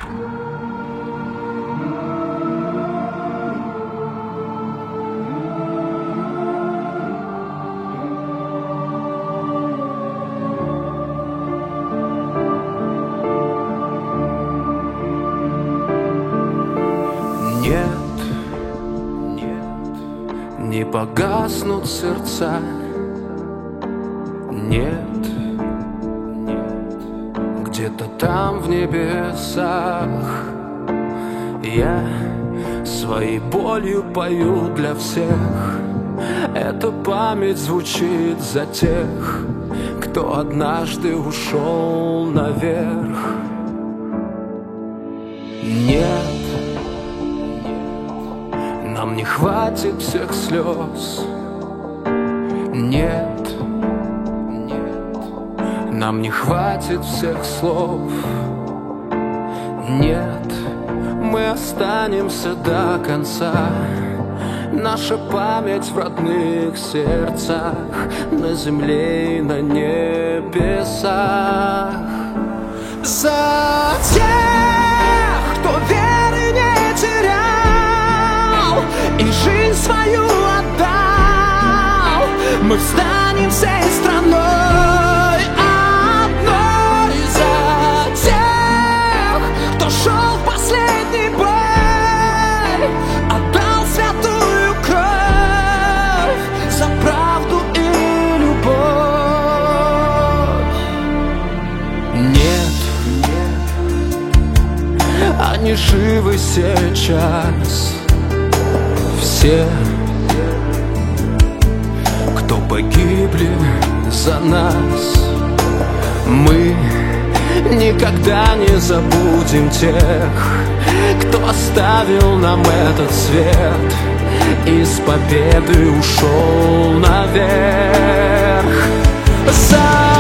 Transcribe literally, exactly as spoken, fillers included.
Нет, нет, не погаснут сердца. Нет, нет, где-то там в небесах я своей болью пою для всех. Эта память звучит за тех, кто однажды ушел наверх. Нет, нам не хватит всех слез. Нет, нет, нам не хватит всех слов. Нет, мы останемся до конца. Наша память в родных сердцах, на земле и на небесах. За тех, кто веры не терял и жизнь свою отдал, мы встанем всей страной одной. За тех, кто шел в последний бой, отдал святую кровь за правду и любовь. Нет, они живы сейчас. Все, кто погибли за нас, мы никогда не забудем тех, кто оставил нам этот свет и с победой ушел наверх. За